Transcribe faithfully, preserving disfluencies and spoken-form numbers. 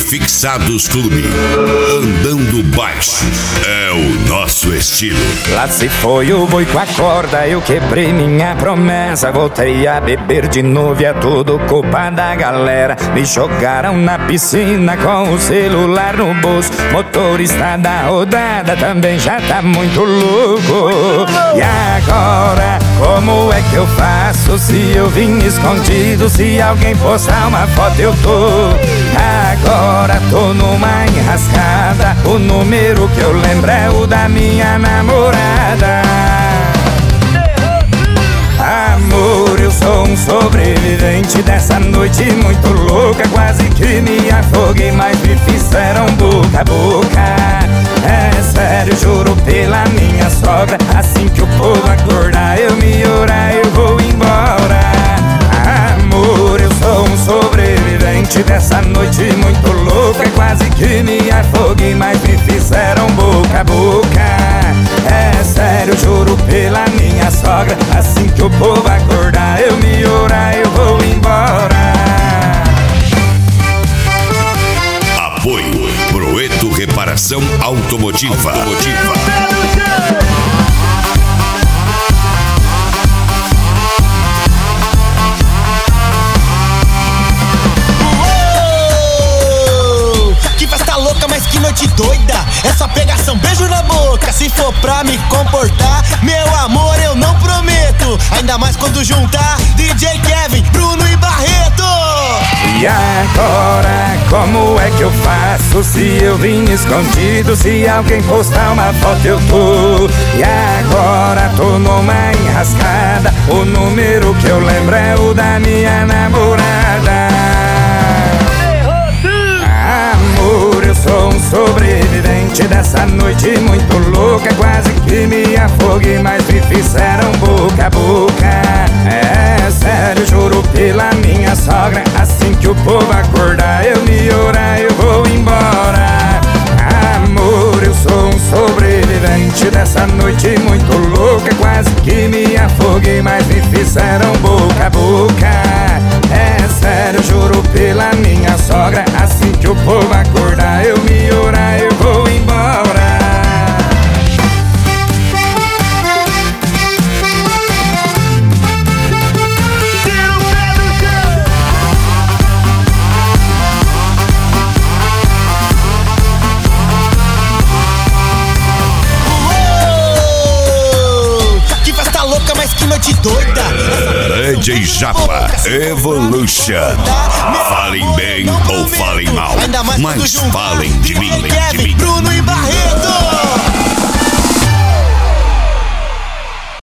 Fixados Clube. Andando baixo é o nosso estilo. Lá se foi o boi com a corda, eu quebrei minha promessa. Voltei a beber de novo e é tudo culpa da galera. Me jogaram na piscina com o celular no bolso. Motorista da rodada também já tá muito louco. E agora, como é que eu faço se eu vim escondido? Se alguém postar uma foto eu tô. Agora tô numa enrascada. O número que eu lembro é o da minha namorada. Amor, eu sou um sobrevivente dessa noite muito louca. Quase que me afoguei, mas me fizeram boca a boca. É sério, juro pela minha sogra. Assim que o povo acordar, eu me orar, eu vou embora. Amor, eu sou um sobrevivente dessa noite muito louca. Quase que me afoguei, mas me fizeram boca a boca. É sério, juro pela minha sogra. Assim que o povo acordar, eu me orar, eu vou embora. Apoio Proeto Reparação Automotiva. Automotiva. Mas que noite doida, é só pegação, beijo na boca. Se for pra me comportar, meu amor, eu não prometo. Ainda mais quando juntar D J Kevin, Bruno e Barreto. E agora, como é que eu faço se eu vim escondido? Se alguém postar uma foto eu tô. E agora tô numa enrascada. O número que eu lembro é o da minha namorada. Amor, eu sou um sobrevivente dessa noite muito louca. Quase que me afoguei, mas me fizeram boca a boca. É sério, juro pela minha sogra. Assim que o povo acordar, eu me orar, eu vou embora. Amor, eu sou um sobrevivente dessa noite muito louca. Quase que me afoguei, mas me fizeram boca a boca. É sério, juro pela minha sogra. Assim que o povo acordar, eu me orar, eu vou embora. Que festa louca, mas que noite doida. D J Japa Evolution. Falem bem ou falem mal, mas falem de mim, de mim. Bruno e